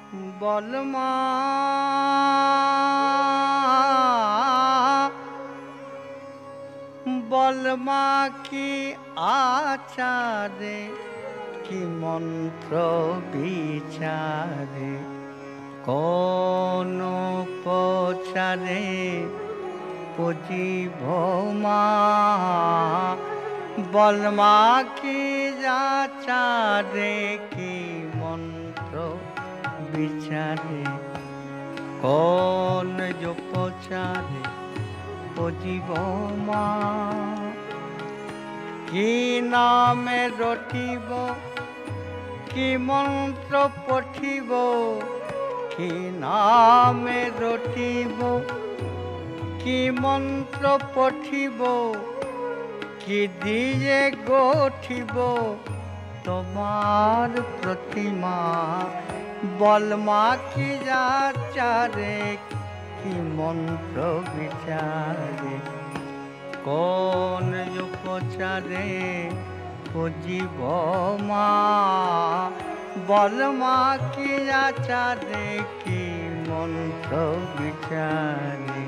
বলমা বলমা কি আচারে কি মন্ত্র বিচারে কোন প্রচারে পুজিব মা বলমা কি আচারে কি মন্ত্র বিচারে কোন প্রচারে পুজিব মা কি নামে রটিব কি মন্ত্র পঠিব কি নামে রটিব কি মন্ত্র পঠিব কি দিয়ে গঠিব তোমার প্রতিমা বলমা কি যাচারে কি মন্ত্র বিচারে কোন উপচারে পুজিব মা বলমা কি আচারে কি মন্ত্র বিচারে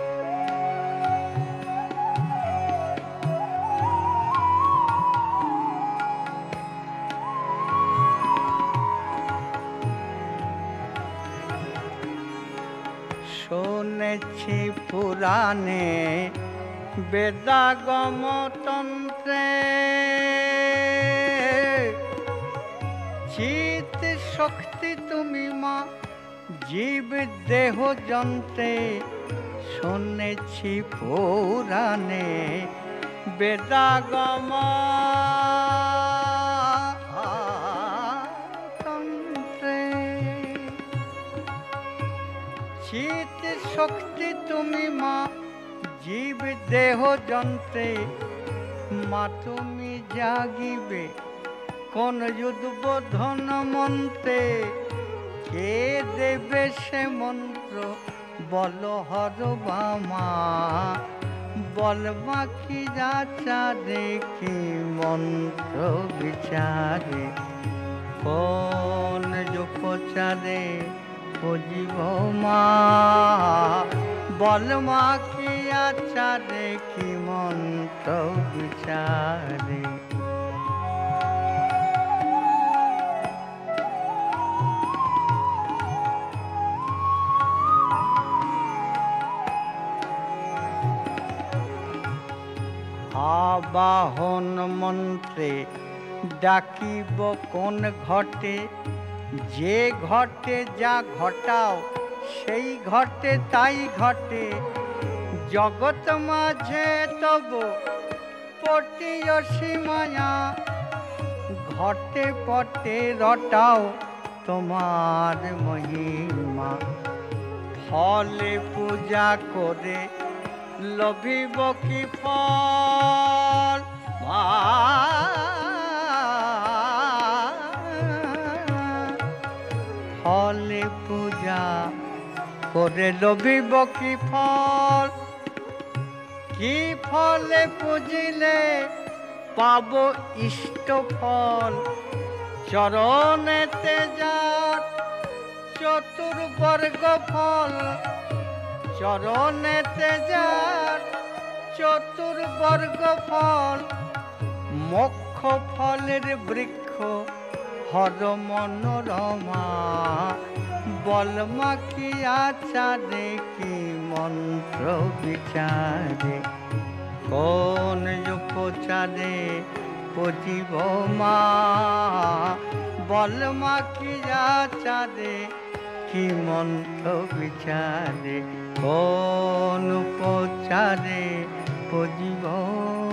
শুনেছি পুরাণে বেদাগম তন্ত্রে চিত শক্তি তুমি মা জীব দেহ যন্ত্রে শুনেছি পুরাণে বেদাগম তন্ত্রে চিত শক্তি তুমি মা জীব দেহ যন্ত্রে মা তুমি জাগিবে কোন উদ্বোধন মন্ত্রে কে দেবে সে মন্ত্র বল হর বামা বলমা কি যাচারে কি মন্ত্র বিচারে কোন উপচারে পুজিব মা বলমা কি আচারে কি মন্ত্র বিচারে আবাহন মন্ত্রে ডাকিব কোন ঘটে যে ঘটে যা ঘটাও সেই ঘটে তাই ঘটে জগৎ মাঝে তব পটিয়সী মায়া ঘটে পটে রটাও তোমার মহিমা ফলে পূজা করে লভিব কি ফল ফলে পূজা করে লভিব কি ফল কি ফলে পুজিলে পাব ইষ্ট ফল চরণেতে যার চতুর্বর্গ ফল চরণেতে যার চতুর্বর্গ ফল মোক্ষ ফলের বৃক্ষ হর মনোরমা বলমা কি আচারে কি মন্ত্র বিচারে কোন উপচারে পুজিব মা বলমা কি আচারে কি মন্ত্র বিচারে কোন উপচারে পুজিব